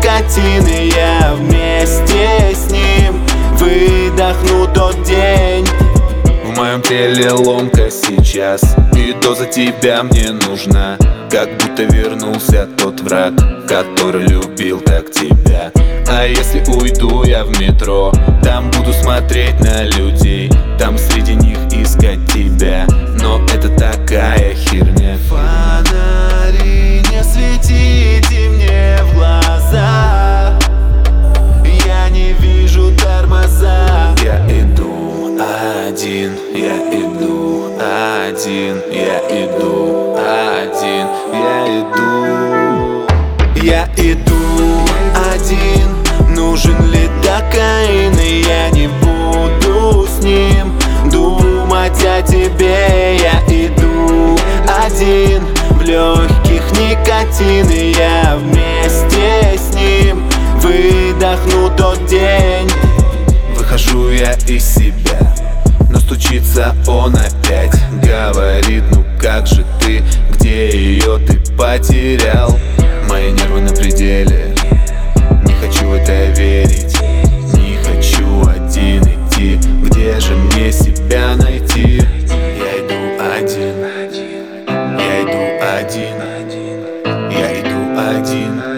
никотин, и я вместе с ним выдохну тот день. В моем теле ломка сейчас, и доза тебя мне нужна. Как будто вернулся тот враг, который любил так тебя. А если уйду я в метро, там буду смотреть на людей, там среди них искать тебя. Но это такая херня. Фонари, не светите мне в глаза, я не вижу тормоза. Я иду один, я иду один, я иду один, я иду. Я иду один, нужен ли кокаин, и я не буду с ним думать о тебе. Я иду один, в легких никотин, и я вместе с ним выдохну тот день. Выхожу я из себя, но стучится он опять. Говорит, ну как же ты, где ее ты потерял? Мои нервы на пределе, не хочу в это верить. Не хочу один идти, где же мне себя найти? Я иду один, я иду один, я иду один.